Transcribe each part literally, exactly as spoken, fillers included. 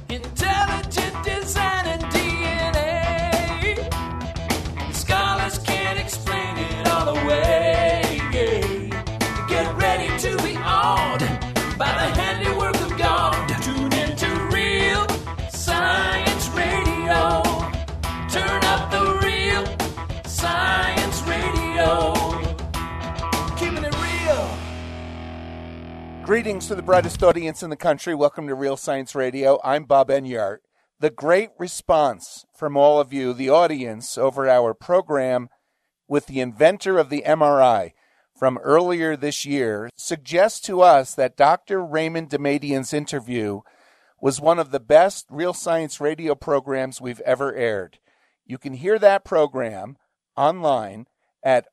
Intelligent design and D N A. Scholars can't explain it all away. Get ready to be awed by the handiwork of God. Tune into Real Science Radio. Turn up the Real Science Radio. Keeping it real. Greetings to the brightest audience in the country. Welcome to Real Science Radio. I'm Bob Enyart. The great response from all of you, the audience, over our program with the inventor of the M R I from earlier this year suggests to us that Doctor Raymond Damadian's interview was one of the best Real Science Radio programs we've ever aired. You can hear that program online at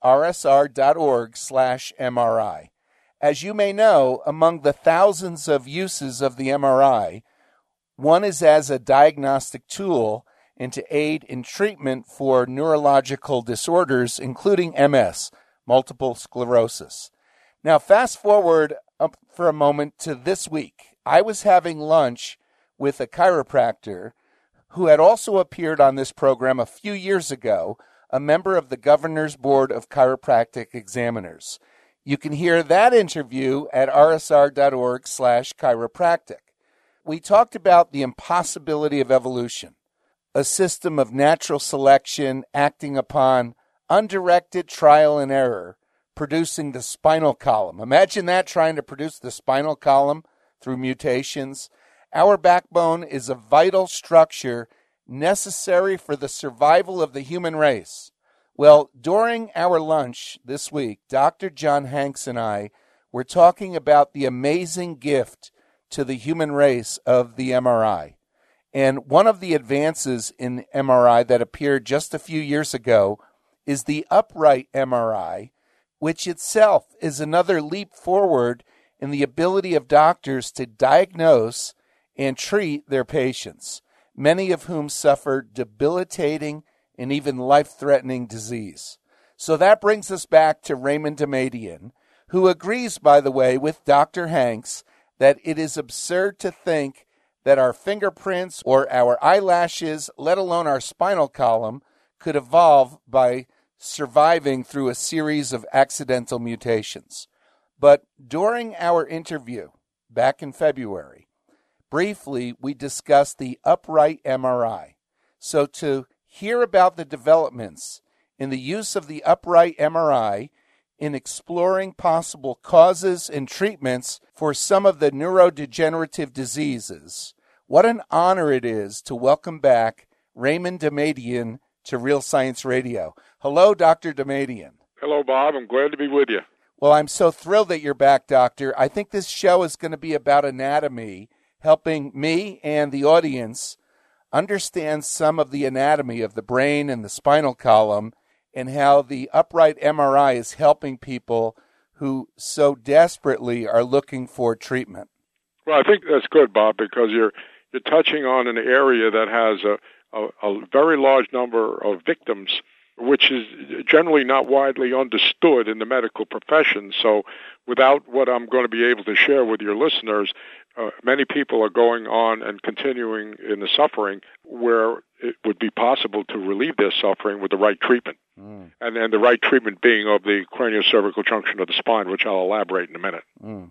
rsr.org slash MRI. As you may know, among the thousands of uses of the M R I, one is as a diagnostic tool and to aid in treatment for neurological disorders, including M S, multiple sclerosis. Now, fast forward up for a moment to this week. I was having lunch with a chiropractor who had also appeared on this program a few years ago, a member of the Governor's Board of Chiropractic Examiners. You can hear that interview at rsr.org slash chiropractic. We talked about the impossibility of evolution, a system of natural selection acting upon undirected trial and error, producing the spinal column. Imagine that, trying to produce the spinal column through mutations. Our backbone is a vital structure necessary for the survival of the human race. Well, during our lunch this week, Doctor John Hanks and I were talking about the amazing gift to the human race of the M R I. And one of the advances in M R I that appeared just a few years ago is the upright M R I, which itself is another leap forward in the ability of doctors to diagnose and treat their patients, many of whom suffer debilitating and even life-threatening disease. So that brings us back to Raymond Damadian, who agrees, by the way, with Doctor Hanks that it is absurd to think that our fingerprints or our eyelashes, let alone our spinal column, could evolve by surviving through a series of accidental mutations. But during our interview back in February, briefly we discussed the upright M R I. So to hear about the developments in the use of the upright M R I in exploring possible causes and treatments for some of the neurodegenerative diseases, what an honor it is to welcome back Raymond Damadian to Real Science Radio. Hello, Doctor Damadian. Hello, Bob. I'm glad to be with you. Well, I'm so thrilled that you're back, Doctor. I think this show is going to be about anatomy, helping me and the audience understand some of the anatomy of the brain and the spinal column and how the upright M R I is helping people who so desperately are looking for treatment. Well, I think that's good, Bob, because you're you're touching on an area that has a, a, a very large number of victims, which is generally not widely understood in the medical profession. So without what I'm going to be able to share with your listeners, uh, many people are going on and continuing in the suffering where it would be possible to relieve their suffering with the right treatment. Mm. And, and the right treatment being of the craniocervical junction of the spine, which I'll elaborate in a minute. Mm.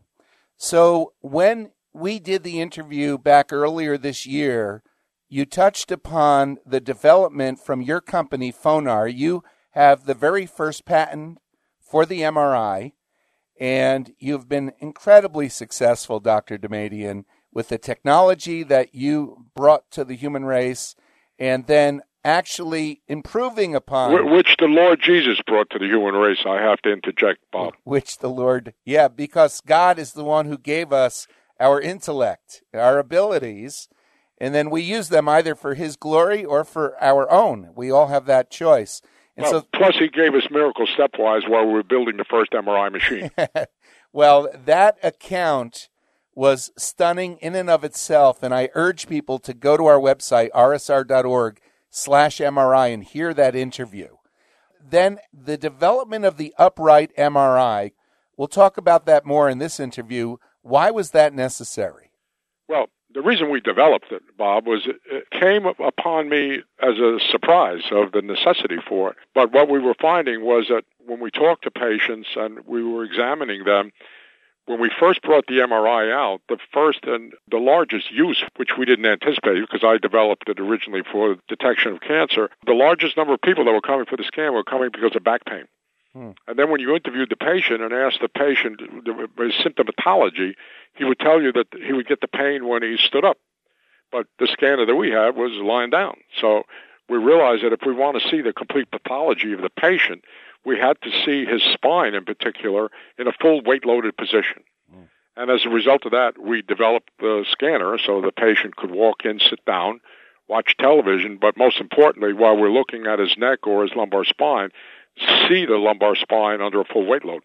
So when we did the interview back earlier this year, you touched upon the development from your company, Phonar. You have the very first patent for the M R I, and you've been incredibly successful, Doctor Damadian, with the technology that you brought to the human race, and then actually improving upon... Which the Lord Jesus brought to the human race, I have to interject, Bob. Which the Lord... Yeah, because God is the one who gave us our intellect, our abilities, and then we use them either for His glory or for our own. We all have that choice. And well, so, plus, He gave us miracle stepwise while we were building the first M R I machine. Well, that account was stunning in and of itself, and I urge people to go to our website, rsr.org slash MRI, and hear that interview. Then the development of the upright M R I, we'll talk about that more in this interview. Why was that necessary? Well, The reason we developed it, Bob, was it, it came upon me as a surprise of the necessity for it. But what we were finding was that when we talked to patients and we were examining them, when we first brought the M R I out, the first and the largest use, which we didn't anticipate because I developed it originally for detection of cancer, the largest number of people that were coming for the scan were coming because of back pain. Hmm. And then when you interviewed the patient and asked the patient his symptomatology, he would tell you that he would get the pain when he stood up. But the scanner that we had was lying down. So we realized that if we want to see the complete pathology of the patient, we had to see his spine in particular in a full weight-loaded position. Mm. And as a result of that, we developed the scanner so the patient could walk in, sit down, watch television, but most importantly, while we're looking at his neck or his lumbar spine, see the lumbar spine under a full weight load.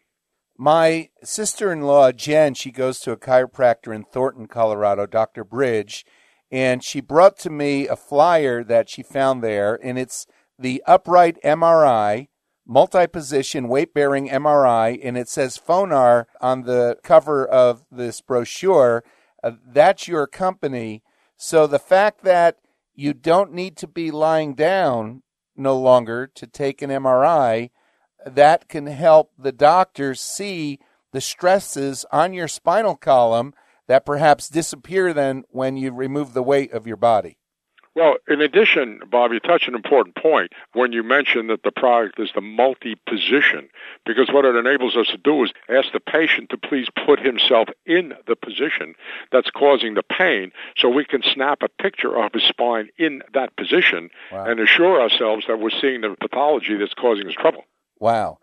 My sister-in-law, Jen, she goes to a chiropractor in Thornton, Colorado, Doctor Bridge, and she brought to me a flyer that she found there, and it's the upright M R I, multi-position weight-bearing M R I, and it says Phonar on the cover of this brochure. Uh, that's your company. So the fact that you don't need to be lying down no longer to take an M R I, that can help the doctors see the stresses on your spinal column that perhaps disappear then when you remove the weight of your body. Well, in addition, Bob, you touched an important point when you mentioned that the product is the multi-position, because what it enables us to do is ask the patient to please put himself in the position that's causing the pain so we can snap a picture of his spine in that position. Wow. And assure ourselves that we're seeing the pathology that's causing his trouble. Wow.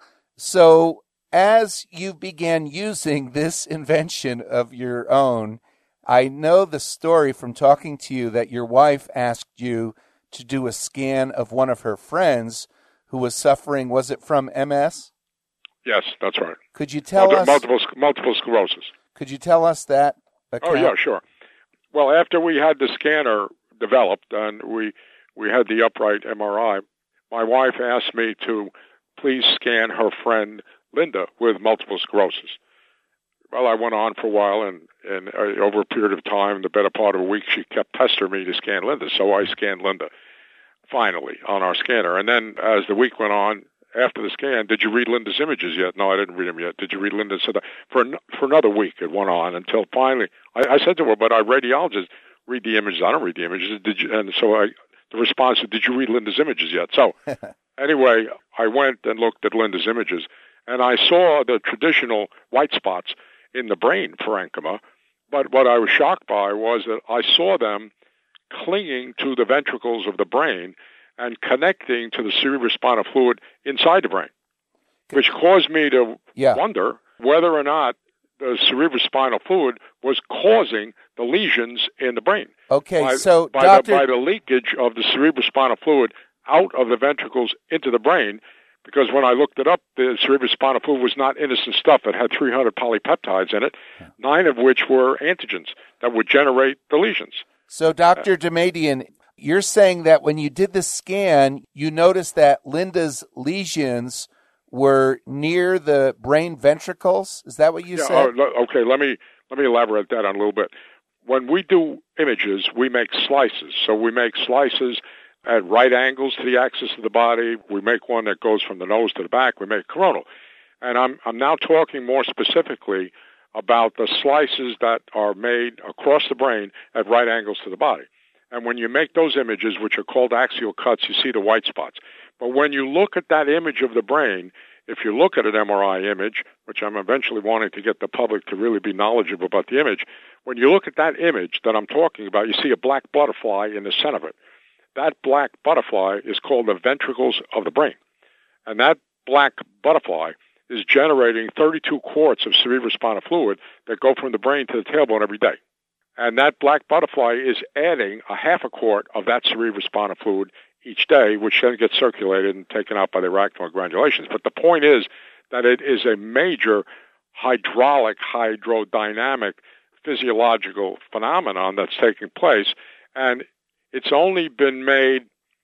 So as you began using this invention of your own, I know the story from talking to you that your wife asked you to do a scan of one of her friends who was suffering, was it from M S? Yes, that's right. Could you tell multiple, us? Multiple, multiple sclerosis. Could you tell us that account? Oh, yeah, sure. Well, after we had the scanner developed and we, we had the upright M R I, my wife asked me to please scan her friend Linda with multiple sclerosis. Well, I went on for a while, and, and uh, over a period of time, the better part of a week, she kept pestering me to scan Linda. So I scanned Linda, finally, on our scanner. And then as the week went on, after the scan, did you read Linda's images yet? No, I didn't read them yet. Did you read Linda's? So for, for another week, it went on until finally, I, I said to her, but our radiologist read the images. I don't read the images. Did you? And so I, the response was, did you read Linda's images yet? So anyway, I went and looked at Linda's images, and I saw the traditional white spots in the brain parenchyma, but what I was shocked by was that I saw them clinging to the ventricles of the brain and connecting to the cerebrospinal fluid inside the brain, which caused me to yeah. wonder whether or not the cerebrospinal fluid was causing the lesions in the brain. Okay, by, so by, Doctor the, by the leakage of the cerebrospinal fluid out of the ventricles into the brain. Because when I looked it up, the cerebrospinal fluid was not innocent stuff. It had three hundred polypeptides in it, nine of which were antigens that would generate the lesions. So, Doctor Damadian, you're saying that when you did the scan, you noticed that Linda's lesions were near the brain ventricles? Is that what you yeah, said? Uh, okay, let me let me elaborate that on a little bit. When we do images, we make slices. So we make slices at right angles to the axis of the body. We make one that goes from the nose to the back. We make coronal. And I'm I'm now talking more specifically about the slices that are made across the brain at right angles to the body. And when you make those images, which are called axial cuts, you see the white spots. But when you look at that image of the brain, if you look at an M R I image, which I'm eventually wanting to get the public to really be knowledgeable about the image, when you look at that image that I'm talking about, you see a black butterfly in the center of it. That black butterfly is called the ventricles of the brain. And that black butterfly is generating thirty-two quarts of cerebrospinal fluid that go from the brain to the tailbone every day. And that black butterfly is adding a half a quart of that cerebrospinal fluid each day, which then gets circulated and taken out by the arachnoid granulations. But the point is that it is a major hydraulic, hydrodynamic, physiological phenomenon that's taking place. And it's only been made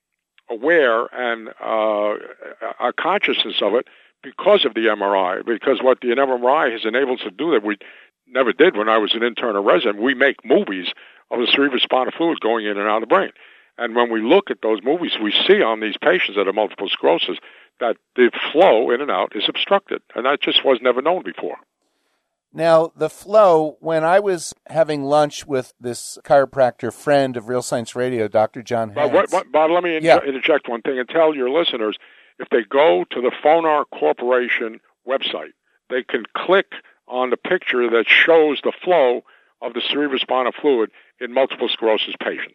aware and uh, a consciousness of it because of the M R I, because what the M R I has enabled us to do that we never did when I was an intern or resident, we make movies of the cerebrospinal fluid going in and out of the brain. And when we look at those movies, we see on these patients that have multiple sclerosis that the flow in and out is obstructed, and that just was never known before. Now, the flow, when I was having lunch with this chiropractor friend of Real Science Radio, Doctor John Hanks. But, what, but let me inter- yeah. interject one thing and tell your listeners, if they go to the Phonar Corporation website, they can click on the picture that shows the flow of the cerebrospinal fluid in multiple sclerosis patients.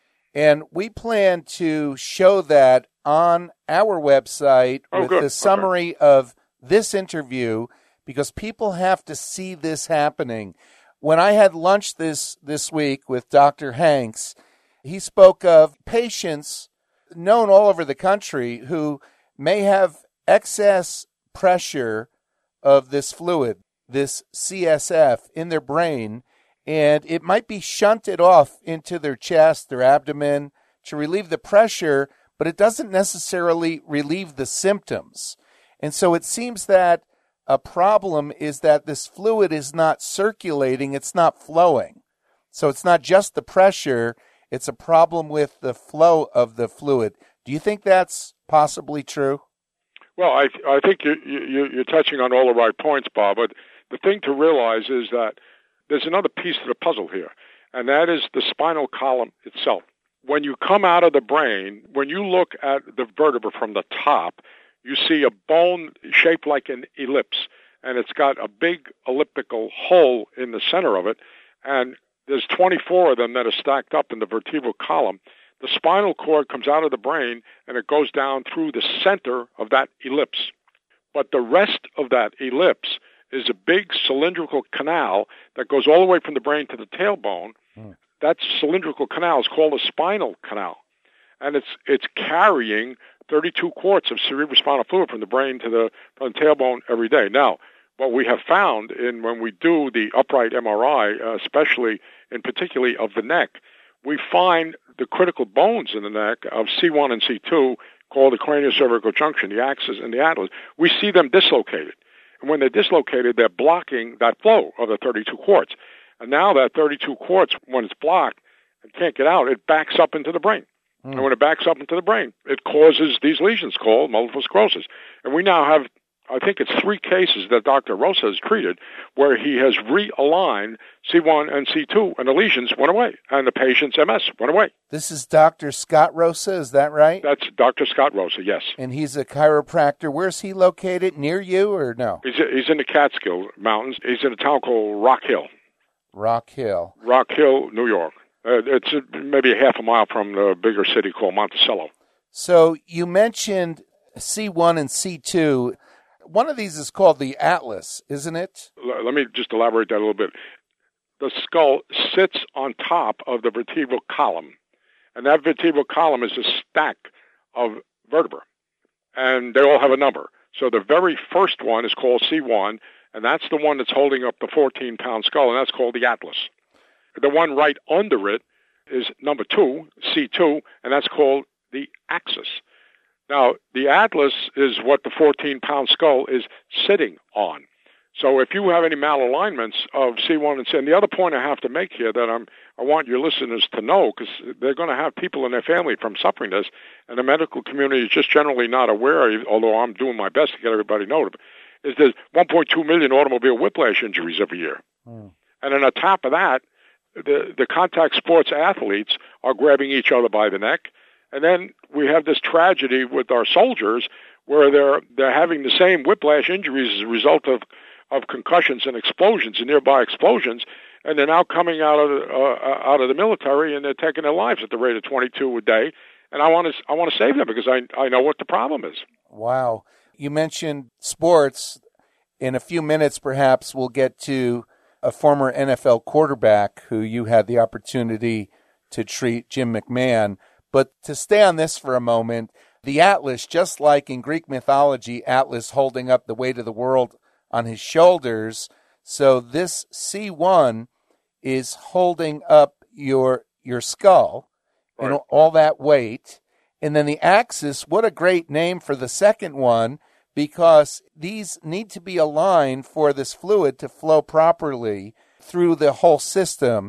And we plan to show that on our website oh, with good. the summary okay. of this interview, because people have to see this happening. When I had lunch this, this week with Doctor Hanks, he spoke of patients known all over the country who may have excess pressure of this fluid, this C S F, in their brain, and it might be shunted off into their chest, their abdomen, to relieve the pressure, but it doesn't necessarily relieve the symptoms. And so it seems that a problem is that this fluid is not circulating, it's not flowing. So it's not just the pressure, it's a problem with the flow of the fluid. Do you think that's possibly true? Well, I I think you, you, you're touching on all the right points, Bob, but the thing to realize is that there's another piece to the puzzle here, and that is the spinal column itself. When you come out of the brain, when you look at the vertebra from the top, you see a bone shaped like an ellipse, and it's got a big elliptical hole in the center of it, and there's twenty-four of them that are stacked up in the vertebral column. The spinal cord comes out of the brain, and it goes down through the center of that ellipse. But the rest of that ellipse is a big cylindrical canal that goes all the way from the brain to the tailbone. Mm. That cylindrical canal is called a spinal canal, and it's it's carrying thirty-two quarts of cerebrospinal fluid from the brain to the, from the tailbone every day. Now, what we have found in when we do the upright M R I, uh, especially in particularly of the neck, we find the critical bones in the neck of C one and C two, called the craniocervical junction, the axis and the atlas. We see them dislocated. And when they're dislocated, they're blocking that flow of the thirty-two quarts. And now that thirty-two quarts, when it's blocked and can't get out, it backs up into the brain. Mm. And when it backs up into the brain, it causes these lesions called multiple sclerosis. And we now have, I think it's three cases that Doctor Rosa has treated where he has realigned C one and C two, and the lesions went away, and the patient's M S went away. This is Doctor Scott Rosa, is that right? That's Doctor Scott Rosa, yes. And he's a chiropractor. Where's he located? Near you or no? He's he's in the Catskill Mountains. He's in a town called Rock Hill. Rock Hill. Rock Hill, New York. Uh, it's maybe a half a mile from the bigger city called Monticello. So you mentioned C one and C two. One of these is called the atlas, isn't it? Let me just elaborate that a little bit. The skull sits on top of the vertebral column, and that vertebral column is a stack of vertebrae, and they all have a number. So the very first one is called C one, and that's the one that's holding up the fourteen-pound skull, and that's called the atlas. The one right under it is number two, C two, and that's called the axis. Now, the atlas is what the fourteen-pound skull is sitting on. So if you have any malalignments of C one and C, and the other point I have to make here that I'm, I want your listeners to know, because they're going to have people in their family from suffering this, and the medical community is just generally not aware, although I'm doing my best to get everybody to know it, is there's one point two million automobile whiplash injuries every year. Mm. And then on top of that, the, the contact sports athletes are grabbing each other by the neck. And then we have this tragedy with our soldiers where they're they're having the same whiplash injuries as a result of, of concussions and explosions and nearby explosions, and they're now coming out of the, uh, out of the military and they're taking their lives at the rate of twenty-two a day. And I want to I want to save them because I I know what the problem is. Wow, you mentioned sports. In a few minutes, perhaps we'll get to a former N F L quarterback who you had the opportunity to treat, Jim McMahon. But to stay on this for a moment, the Atlas, just like in Greek mythology, Atlas holding up the weight of the world on his shoulders, so this C one is holding up your your skull right. and all that weight. And then the axis, what a great name for the second one, because these need to be aligned for this fluid to flow properly through the whole system.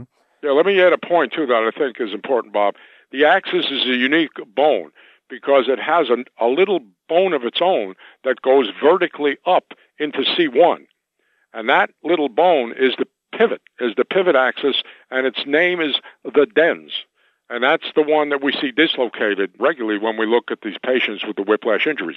Yeah, let me add a point, too, that I think is important, Bob. The axis is a unique bone because it has a, a little bone of its own that goes vertically up into C one. And that little bone is the pivot, is the pivot axis, and its name is the dens. And that's the one that we see dislocated regularly when we look at these patients with the whiplash injuries.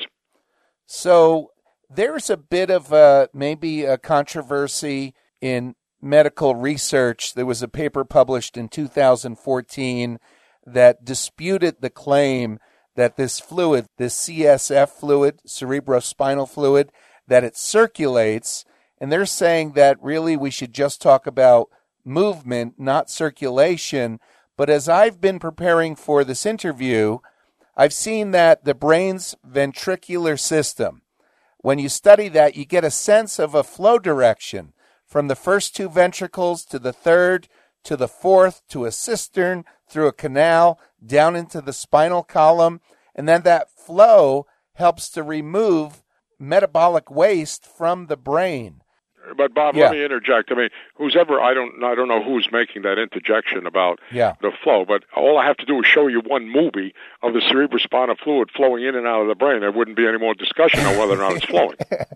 So there's a bit of a, maybe a controversy in medical research. There was a paper published in two thousand fourteen that disputed the claim that this fluid, this C S F fluid, cerebrospinal fluid, that it circulates. And they're saying that really we should just talk about movement, not circulation. But as I've been preparing for this interview, I've seen that the brain's ventricular system, when you study that, you get a sense of a flow direction from the first two ventricles to the third, to the fourth, to a cistern, through a canal, down into the spinal column. And then that flow helps to remove metabolic waste from the brain. But Bob, yeah. let me interject. I mean, who's ever, I don't I don't know who's making that interjection about yeah. the flow, but all I have to do is show you one movie of the cerebrospinal fluid flowing in and out of the brain. There wouldn't be any more discussion on whether or not it's flowing.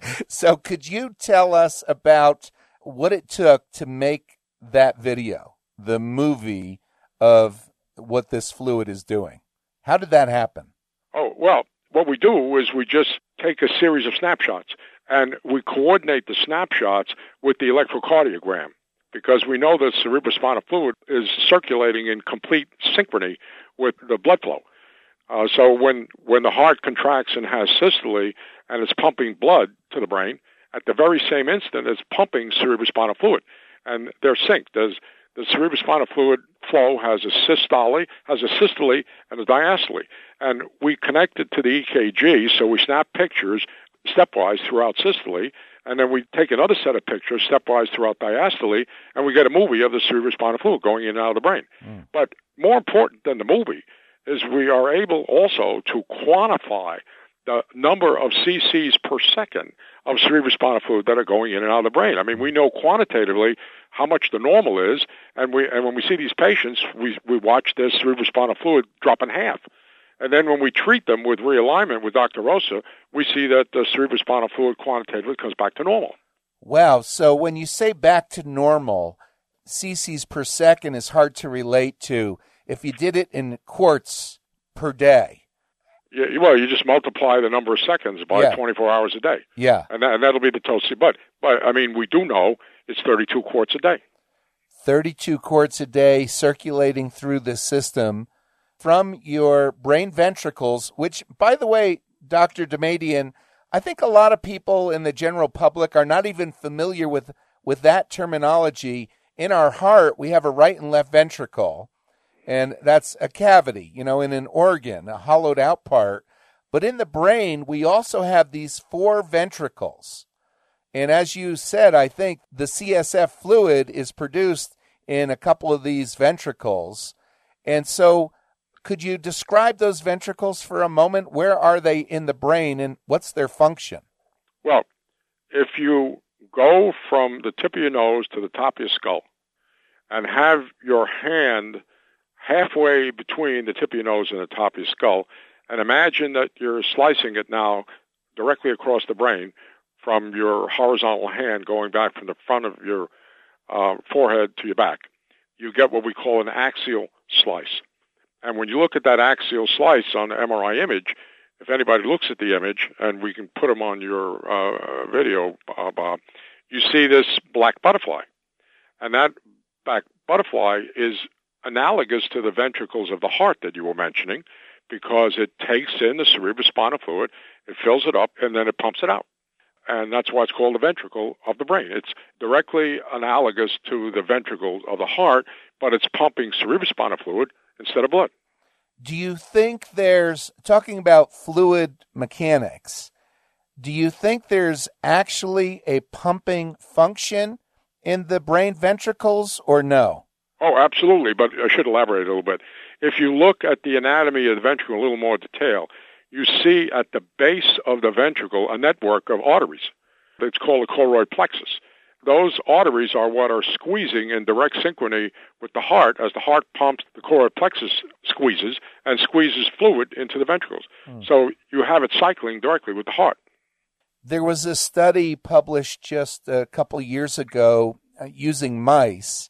So could you tell us about what it took to make that video, the movie of what this fluid is doing? How did that happen? Oh, well, what we do is we just take a series of snapshots. And we coordinate the snapshots with the electrocardiogram because we know that cerebrospinal fluid is circulating in complete synchrony with the blood flow. Uh, so when, when the heart contracts and has systole and it's pumping blood to the brain, at the very same instant it's pumping cerebrospinal fluid. And they're synced. There's, the cerebrospinal fluid flow has a systole, has a systole and a diastole. And we connect it to the E K G, so we snap pictures stepwise throughout systole, and then we take another set of pictures stepwise throughout diastole, and we get a movie of the cerebrospinal fluid going in and out of the brain. Mm. But more important than the movie is we are able also to quantify the number of C Cs per second of cerebrospinal fluid that are going in and out of the brain. I mean, we know quantitatively how much the normal is, and we and when we see these patients, we we watch their cerebrospinal fluid drop in half. And then when we treat them with realignment with Doctor Rosa, we see that the cerebrospinal fluid quantitatively comes back to normal. Wow. So when you say back to normal, C Cs per second is hard to relate to if you did it in quarts per day. Yeah, well, you just multiply the number of seconds by yeah. twenty-four hours a day. Yeah. And, that, and that'll be the total. But, but, I mean, we do know it's thirty-two quarts a day. thirty-two quarts a day circulating through the system from your brain ventricles, which, by the way, Doctor Damadian, I think a lot of people in the general public are not even familiar with, with that terminology. In our heart, we have a right and left ventricle, and that's a cavity, you know, in an organ, a hollowed out part. But in the brain, we also have these four ventricles. And as you said, I think the C S F fluid is produced in a couple of these ventricles. And so could you describe those ventricles for a moment? Where are they in the brain, and what's their function? Well, if you go from the tip of your nose to the top of your skull and have your hand halfway between the tip of your nose and the top of your skull, and imagine that you're slicing it now directly across the brain from your horizontal hand going back from the front of your uh, forehead to your back, you get what we call an axial slice. And when you look at that axial slice on the M R I image, if anybody looks at the image, and we can put them on your uh, video, uh, Bob, you see this black butterfly. And that black butterfly is analogous to the ventricles of the heart that you were mentioning because it takes in the cerebrospinal fluid, it fills it up, and then it pumps it out. And that's why it's called the ventricle of the brain. It's directly analogous to the ventricle of the heart, but it's pumping cerebrospinal fluid instead of blood. Do you think there's, talking about fluid mechanics, do you think there's actually a pumping function in the brain ventricles or no? Oh, absolutely, but I should elaborate a little bit. If you look at the anatomy of the ventricle in a little more detail, you see at the base of the ventricle a network of arteries. It's called a choroid plexus. those arteries are what are squeezing in direct synchrony with the heart as the heart pumps, the choroid plexus squeezes and squeezes fluid into the ventricles. Mm. So you have it cycling directly with the heart. There was a study published just a couple years ago uh, using mice,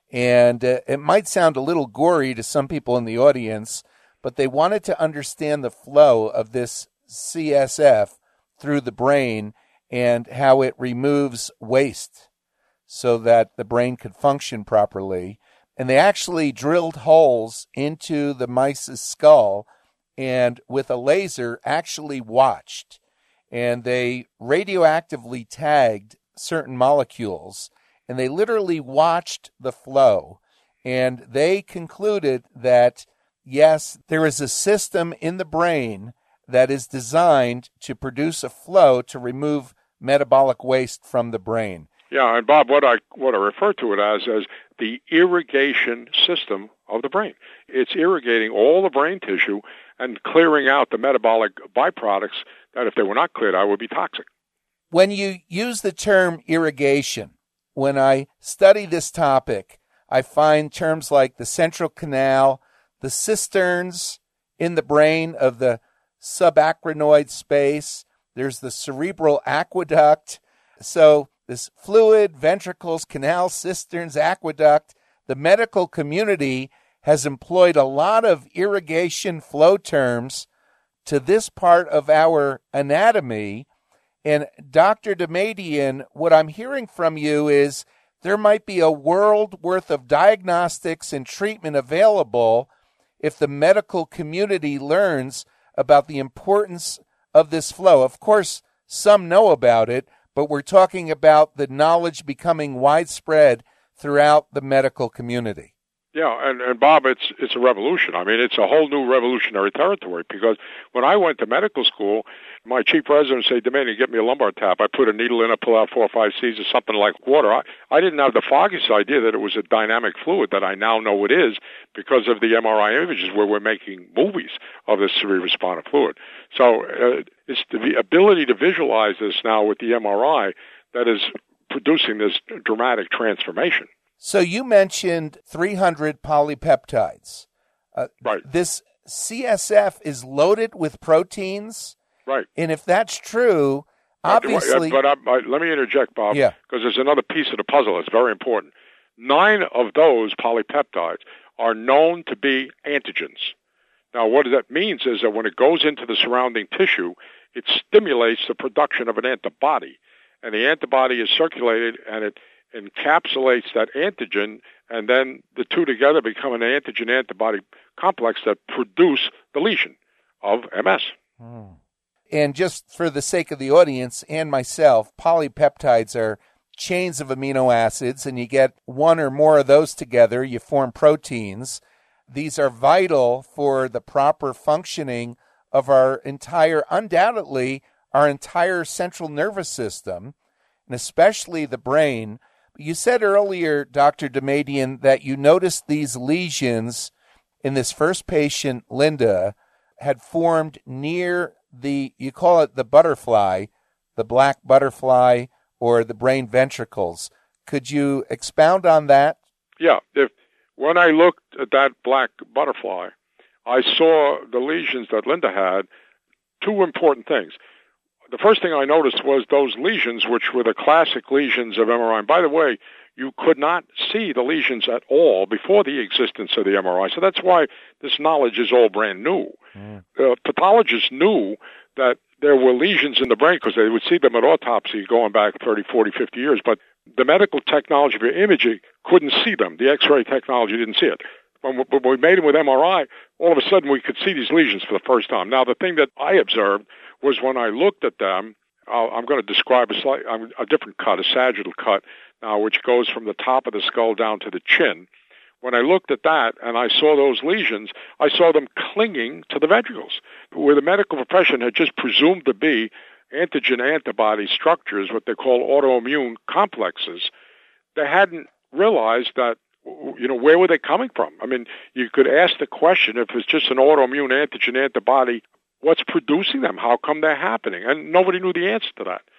and uh, it might sound a little gory to some people in the audience, but they wanted to understand the flow of this C S F through the brain and how it removes waste so that the brain could function properly. And they actually drilled holes into the mice's skull and with a laser actually watched. And they radioactively tagged certain molecules, and they literally watched the flow. And they concluded that, yes, there is a system in the brain that is designed to produce a flow to remove metabolic waste from the brain. Yeah, and Bob, what I what I refer to it as as the irrigation system of the brain. It's irrigating all the brain tissue and clearing out the metabolic byproducts that, if they were not cleared out, would be toxic. When you use the term irrigation, when I study this topic, I find terms like the central canal, the cisterns in the brain of the subarachnoid space. There's the cerebral aqueduct. So this fluid, ventricles, canal, cisterns, aqueduct, the medical community has employed a lot of irrigation flow terms to this part of our anatomy. And Doctor Damadian, what I'm hearing from you is there might be a world worth of diagnostics and treatment available if the medical community learns about the importance of this flow. Of course, some know about it, but we're talking about the knowledge becoming widespread throughout the medical community. Yeah, and, and Bob, it's it's a revolution. I mean, it's a whole new revolutionary territory, because when I went to medical school, my chief resident said, Damadian, get me a lumbar tap. I put a needle in it, pull out four or five C's or something like water. I, I didn't have the foggiest idea that it was a dynamic fluid that I now know it is because of the M R I images where we're making movies of this cerebrospinal fluid. So uh, it's the ability to visualize this now with the M R I that is producing this dramatic transformation. So you mentioned three hundred polypeptides. Uh, right. This C S F is loaded with proteins. Right. And if that's true, obviously... But I, I, let me interject, Bob, yeah. because there's another piece of the puzzle that's very important. Nine of those polypeptides are known to be antigens. Now, what that means is that when it goes into the surrounding tissue, it stimulates the production of an antibody. And the antibody is circulated, and it encapsulates that antigen, and then the two together become an antigen-antibody complex that produce the lesion of M S. Hmm. And just for the sake of the audience and myself, polypeptides are chains of amino acids, and you get one or more of those together, you form proteins. These are vital for the proper functioning of our entire, undoubtedly, our entire central nervous system, and especially the brain. You said earlier, Doctor Damadian, that you noticed these lesions in this first patient, Linda, had formed near the, you call it the butterfly, the black butterfly, or the brain ventricles. Could you expound on that? Yeah. If when I looked at that black butterfly, I saw the lesions that Linda had. Two important things. The first thing I noticed was those lesions, which were the classic lesions of M R I. And by the way, you could not see the lesions at all before the existence of the M R I. So that's why this knowledge is all brand new. Mm. Uh, pathologists knew that there were lesions in the brain because they would see them at autopsy going back thirty, forty, fifty years. But the medical technology for imaging couldn't see them. The X-ray technology didn't see it. When we made them with M R I, all of a sudden we could see these lesions for the first time. Now, the thing that I observed was when I looked at them, uh, I'm going to describe a, slight, um, a different cut, a sagittal cut, now, which goes from the top of the skull down to the chin. When I looked at that and I saw those lesions, I saw them clinging to the ventricles, where the medical profession had just presumed to be antigen-antibody structures, what they call autoimmune complexes. They hadn't realized that, you know, where were they coming from? I mean, you could ask the question, if it's just an autoimmune antigen-antibody, what's producing them? How come they're happening? And nobody knew the answer to that.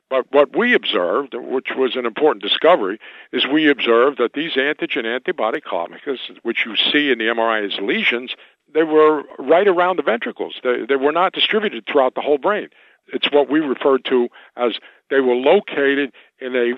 But what we observed, which was an important discovery, is we observed that these antigen-antibody complexes, which you see in the M R I as lesions, they were right around the ventricles. They, they were not distributed throughout the whole brain. It's what we referred to as they were located in a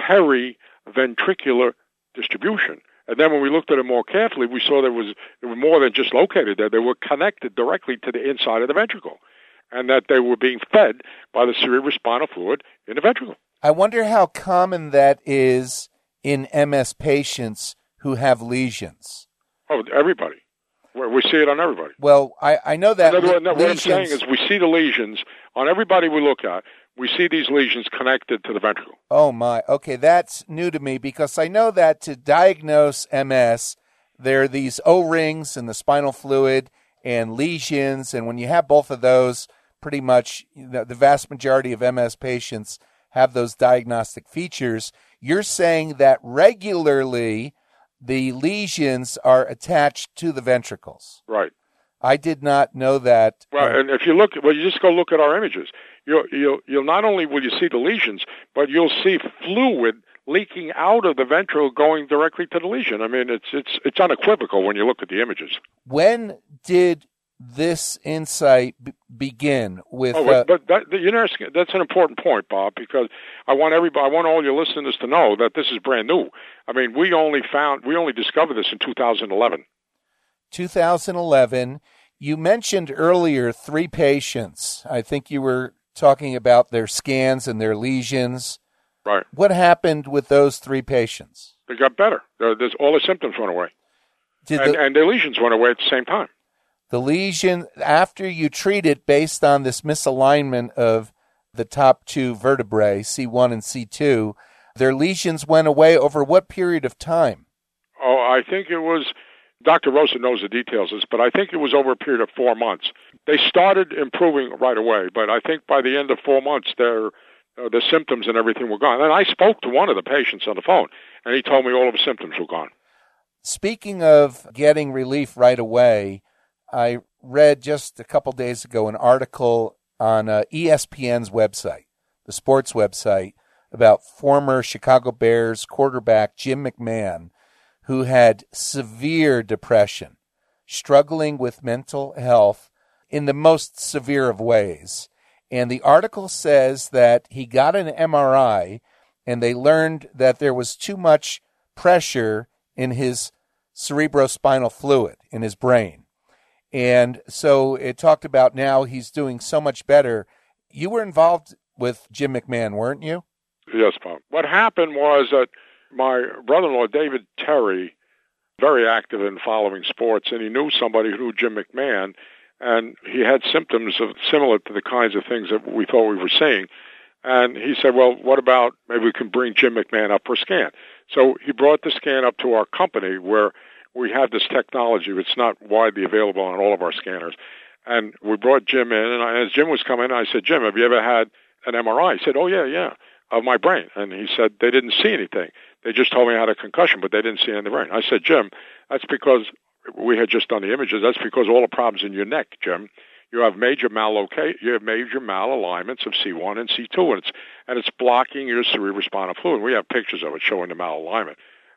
periventricular distribution. And then when we looked at it more carefully, we saw there was there were more than just located there. They were connected directly to the inside of the ventricle, and that they were being fed by the cerebrospinal fluid in the ventricle. I wonder how common that is in M S patients who have lesions. Oh, everybody. We see it on everybody. Well, I, I know that. Words, le- what lesions... I'm saying is we see the lesions on everybody we look at. We see these lesions connected to the ventricle. Oh, my. Okay, that's new to me because I know that to diagnose M S, there are these O-rings in the spinal fluid and lesions, and when you have both of those, pretty much you know, the vast majority of M S patients have those diagnostic features. You're saying that regularly the lesions are attached to the ventricles. Right. I did not know that. Well, and if you look, well, you just go look at our images. You'll, you'll, you'll not only will you see the lesions, but you'll see fluid leaking out of the ventricle going directly to the lesion. I mean, it's it's it's unequivocal when you look at the images. When did this insight b- begin with? Oh, uh, but, but that, you know, that's an important point, Bob, because I want everybody, I want all your listeners to know that this is brand new. I mean, we only found, we only discovered this in two thousand eleven. two thousand eleven. You mentioned earlier three patients. I think you were talking about their scans and their lesions. Right. What happened with those three patients? They got better. There's, all the symptoms went away. Did and, the, and their lesions went away at the same time. The lesion, after you treat it based on this misalignment of the top two vertebrae, C one and C two, their lesions went away over what period of time? Oh, I think it was, Doctor Rosa knows the details of this, but I think it was over a period of four months. They started improving right away, but I think by the end of four months, their uh, the symptoms and everything were gone. And I spoke to one of the patients on the phone, and he told me all of the symptoms were gone. Speaking of getting relief right away, I read just a couple days ago an article on uh, E S P N's website, the sports website, about former Chicago Bears quarterback Jim McMahon, who had severe depression, struggling with mental health in the most severe of ways. And the article says that he got an M R I, and they learned that there was too much pressure in his cerebrospinal fluid, in his brain. And so it talked about now he's doing so much better. You were involved with Jim McMahon, weren't you? Yes, Bob. What happened was that my brother-in-law, David Terry, very active in following sports, and he knew somebody who knew Jim McMahon, and he had symptoms of similar to the kinds of things that we thought we were seeing. And he said, well, what about maybe we can bring Jim McMahon up for a scan? So he brought the scan up to our company where we have this technology. It's not widely available on all of our scanners. And we brought Jim in, and I, as Jim was coming in, I said, Jim, have you ever had an M R I? He said, oh, yeah, yeah, of my brain. And he said, they didn't see anything. They just told me I had a concussion, but they didn't see it in the brain. I said, Jim, that's because we had just done the images. That's because all the problems in your neck, Jim. You have major malloca- you have major malalignments of C one and C two, and it's and it's blocking your cerebrospinal fluid. We have pictures of it showing the malalignment.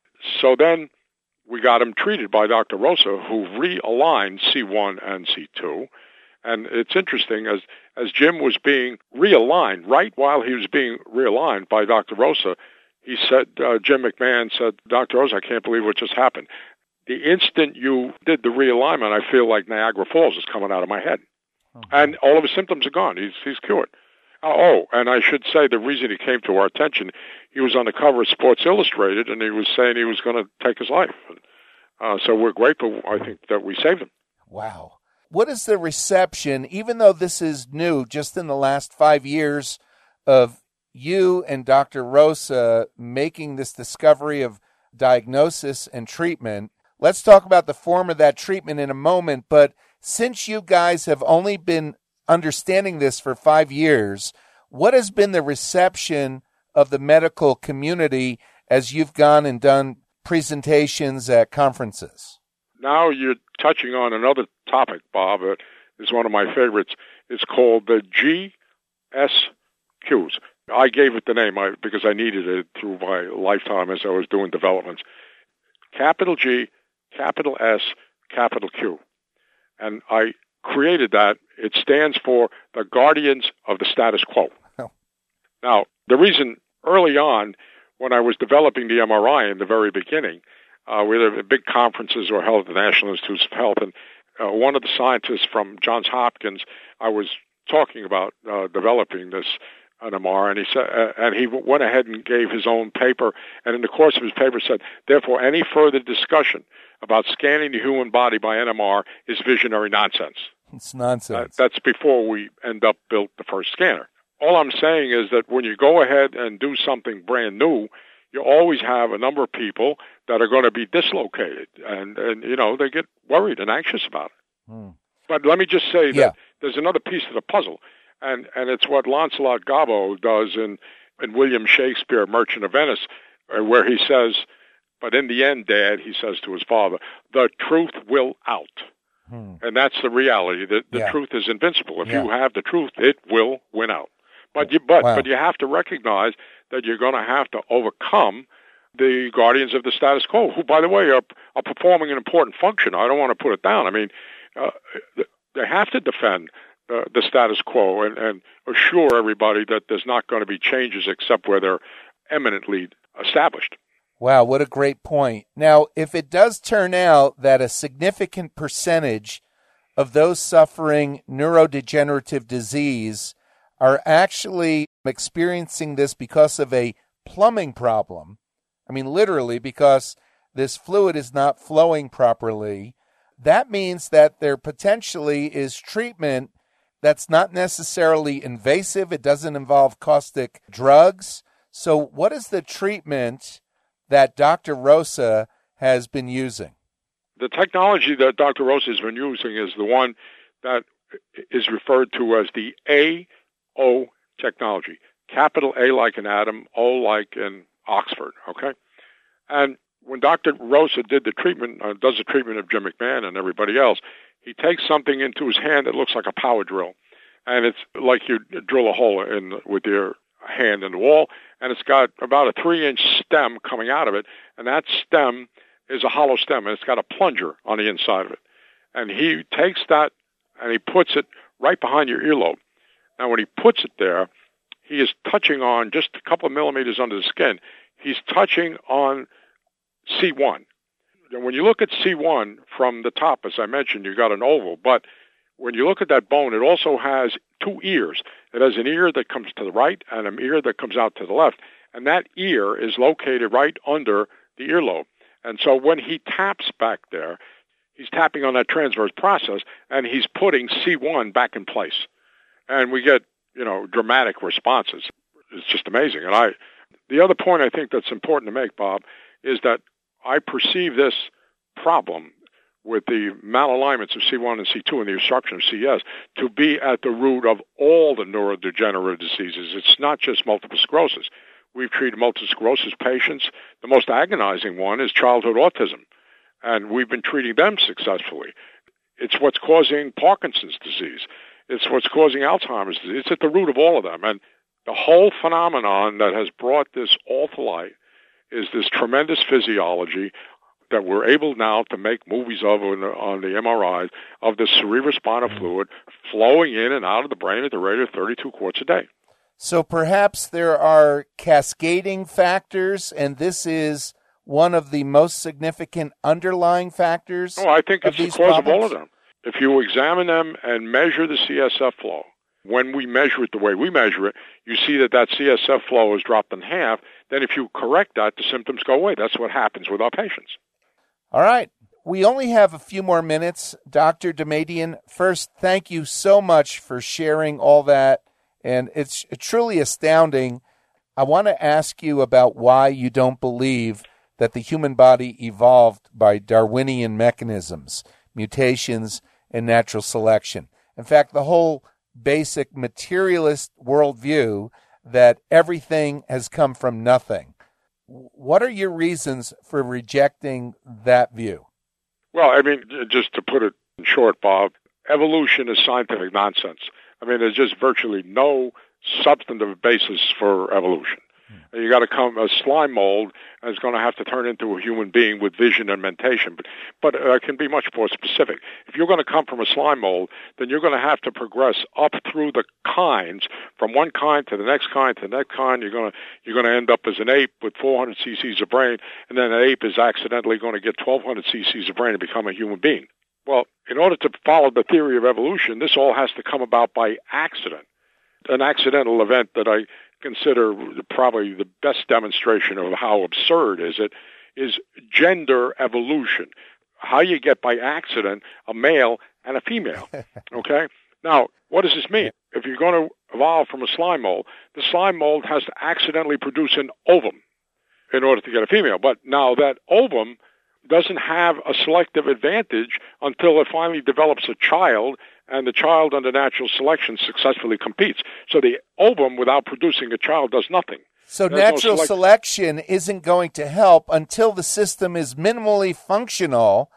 So then we got him treated by Doctor Rosa, who realigned C one and C two. And it's interesting, as as Jim was being realigned, right while he was being realigned by Doctor Rosa, he said, uh, Jim McMahon said, Doctor Rosa, I can't believe what just happened. The instant you did the realignment, I feel like Niagara Falls is coming out of my head. Uh-huh. And all of his symptoms are gone. He's he's cured. Oh, and I should say the reason he came to our attention, he was on the cover of Sports Illustrated, and he was saying he was going to take his life. Uh, so we're grateful, I think, that we saved him. Wow. What is the reception, even though this is new, just in the last five years of you and Doctor Rosa making this discovery of diagnosis and treatment? Let's talk about the form of that treatment in a moment, but since you guys have only been understanding this for five years, what has been the reception of the medical community as you've gone and done presentations at conferences? Now you're touching on another topic, Bob. It is one of my favorites. It's called the G S Qs, I gave it the name I, because I needed it through my lifetime as I was doing developments. Capital G, capital S, capital Q. And I created that. It stands for the Guardians of the Status Quo. Oh. Now, the reason early on, when I was developing the M R I in the very beginning, uh, we had big conferences were held at the National Institutes of Health, and uh, one of the scientists from Johns Hopkins, I was talking about uh, developing this an M R, and he said, uh, and he went ahead and gave his own paper, and in the course of his paper said, therefore, any further discussion about scanning the human body by N M R is visionary nonsense. It's nonsense. Uh, that's before we end up built the first scanner. All I'm saying is that when you go ahead and do something brand new, you always have a number of people that are going to be dislocated, and, and you know, they get worried and anxious about it. Hmm. But let me just say that yeah. there's another piece of the puzzle, and, and it's what Lancelot Gobbo does in, in William Shakespeare, Merchant of Venice, where he says, but in the end, Dad, he says to his father, the truth will out. Hmm. And that's the reality. The, the yeah. truth is invincible. If yeah. you have the truth, it will win out. But you, but, wow. but you have to recognize that you're going to have to overcome the guardians of the status quo, who, by the way, are, are performing an important function. I don't want to put it down. I mean, uh, they have to defend uh, the status quo and, and assure everybody that there's not going to be changes except where they're eminently established. Wow, what a great point. Now, if it does turn out that a significant percentage of those suffering neurodegenerative disease are actually experiencing this because of a plumbing problem, I mean, literally because this fluid is not flowing properly, that means that there potentially is treatment that's not necessarily invasive. It doesn't involve caustic drugs. So what is the treatment that Doctor Rosa has been using? The technology that Doctor Rosa has been using is the one that is referred to as the A O technology. Capital A like in Adam, O like in Oxford, okay? And when Doctor Rosa did the treatment, uh, does the treatment of Jim McMahon and everybody else, he takes something into his hand that looks like a power drill. And it's like you drill a hole in with your hand in the wall, and it's got about a three-inch stem coming out of it, and that stem is a hollow stem, and it's got a plunger on the inside of it. And he takes that, and he puts it right behind your earlobe. Now, when he puts it there, he is touching on just a couple of millimeters under the skin. He's touching on C one. And when you look at C one from the top, as I mentioned, you got an oval, but when you look at that bone, it also has two ears. It has an ear that comes to the right and an ear that comes out to the left. And that ear is located right under the earlobe. And so when he taps back there, he's tapping on that transverse process, and he's putting C one back in place. And we get, you know, dramatic responses. It's just amazing. And I, the other point I think that's important to make, Bob, is that I perceive this problem with the malalignments of C one and C two and the obstruction of C S to be at the root of all the neurodegenerative diseases. It's not just multiple sclerosis. We've treated multiple sclerosis patients. The most agonizing one is childhood autism, and we've been treating them successfully. It's what's causing Parkinson's disease. It's what's causing Alzheimer's disease. It's at the root of all of them. And the whole phenomenon that has brought this all to light is this tremendous physiology that we're able now to make movies of on the, on the M R Is of the cerebrospinal fluid flowing in and out of the brain at the rate of thirty-two quarts a day. So perhaps there are cascading factors, and this is one of the most significant underlying factors. Oh, I think it's the cause problems? of all of them. If you examine them and measure the C S F flow, when we measure it the way we measure it, you see that that C S F flow is dropped in half. Then if you correct that, the symptoms go away. That's what happens with our patients. All right. We only have a few more minutes. Doctor Damadian, first, thank you so much for sharing all that. And it's truly astounding. I want to ask you about why you don't believe that the human body evolved by Darwinian mechanisms, mutations, and natural selection. In fact, the whole basic materialist worldview that everything has come from nothing. What are your reasons for rejecting that view? Well, I mean, just to put it in short, Bob, evolution is scientific nonsense. I mean, there's just virtually no substantive basis for evolution. Hmm. You got to come, a slime mold is going to have to turn into a human being with vision and mentation, but, but uh, it can be much more specific. If you're going to come from a slime mold, then you're going to have to progress up through the kinds, from one kind to the next kind to the next kind. You're going to, you're going to end up as an ape with four hundred cc's of brain, and then an ape is accidentally going to get twelve hundred cc's of brain and become a human being. Well, in order to follow the theory of evolution, this all has to come about by accident. An accidental event that I consider probably the best demonstration of how absurd is it is gender evolution. How you get by accident a male and a female. Okay? Now, what does this mean? If you're going to evolve from a slime mold, the slime mold has to accidentally produce an ovum in order to get a female. But now that ovum doesn't have a selective advantage until it finally develops a child, and the child under natural selection successfully competes. So the ovum, without producing a child, does nothing. So There's natural no select- selection isn't going to help until the system is minimally functional.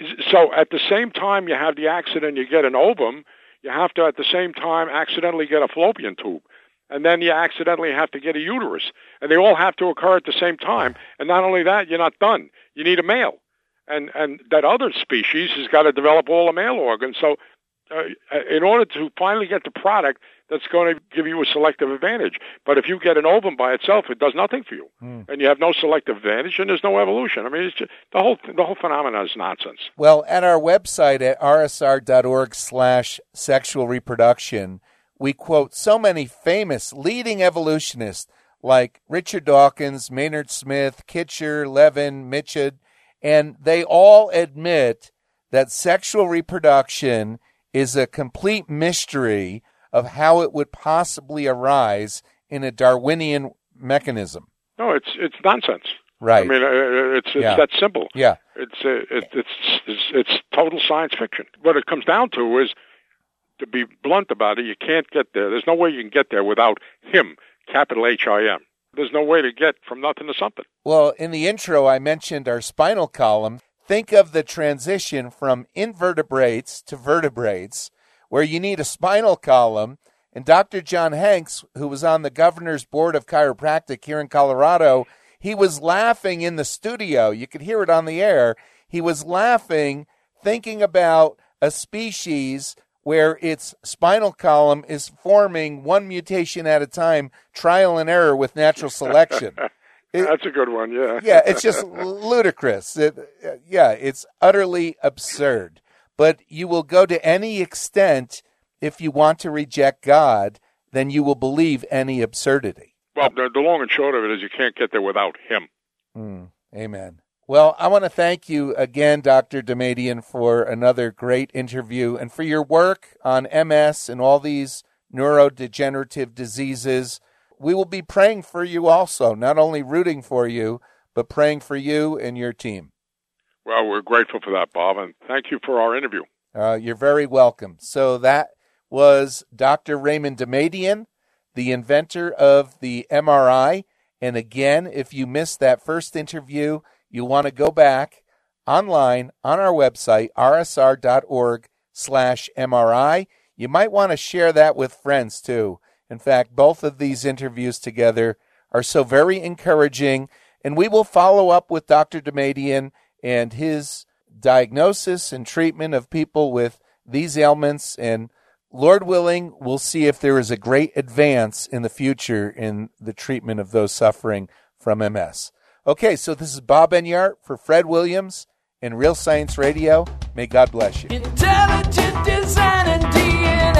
So at the same time you have the accident, you get an ovum, you have to at the same time accidentally get a fallopian tube. And then you accidentally have to get a uterus. And they all have to occur at the same time. And not only that, you're not done. You need a male. And and that other species has got to develop all the male organs. So uh, in order to finally get the product that's going to give you a selective advantage. But if you get an ovum by itself, it does nothing for you. Mm. And you have no selective advantage, and there's no evolution. I mean, it's just, the whole the whole phenomenon is nonsense. Well, at our website at r s r dot org slash sexual reproduction, we quote so many famous leading evolutionists like Richard Dawkins, Maynard Smith, Kitcher, Levin, Mitchell, and they all admit that sexual reproduction is a complete mystery of how it would possibly arise in a Darwinian mechanism. No, it's it's nonsense. Right. I mean, it's it's yeah. that simple. Yeah. It's, uh, it, it's it's it's total science fiction. What it comes down to is, to be blunt about it, you can't get there. There's no way you can get there without him, capital H I M. There's no way to get from nothing to something. Well, in the intro, I mentioned our spinal column. Think of the transition from invertebrates to vertebrates, where you need a spinal column. And Doctor John Hanks, who was on the governor's board of chiropractic here in Colorado, he was laughing in the studio. You could hear it on the air. He was laughing, thinking about a species where its spinal column is forming one mutation at a time, trial and error with natural selection. It, That's a good one, yeah. yeah, it's just ludicrous. It, yeah, it's utterly absurd. But you will go to any extent if you want to reject God, then you will believe any absurdity. Well, the, the long and short of it is you can't get there without him. Mm, amen. Well, I want to thank you again, Doctor Damadian, for another great interview and for your work on M S and all these neurodegenerative diseases. We will be praying for you also, not only rooting for you, but praying for you and your team. Well, we're grateful for that, Bob, and thank you for our interview. Uh, you're very welcome. So that was Doctor Raymond Damadian, the inventor of the M R I. And again, if you missed that first interview, you'll want to go back online on our website, r s r dot org slash M R I. You might want to share that with friends, too. In fact, both of these interviews together are so very encouraging, and we will follow up with Doctor Damadian and his diagnosis and treatment of people with these ailments, and Lord willing, we'll see if there is a great advance in the future in the treatment of those suffering from M S. Okay, so this is Bob Enyart for Fred Williams and Real Science Radio. May God bless you. Intelligent design and D N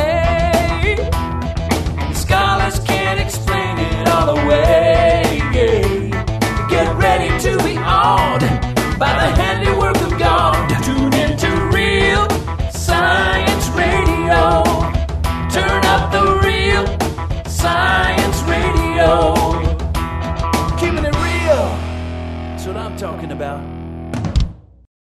A. Scholars can't explain it all away. Yeah. Get ready to be awed by the handiwork of God. Tune into Real Science Radio. Turn up the Real Science Radio. Keeping it real. That's what I'm talking about.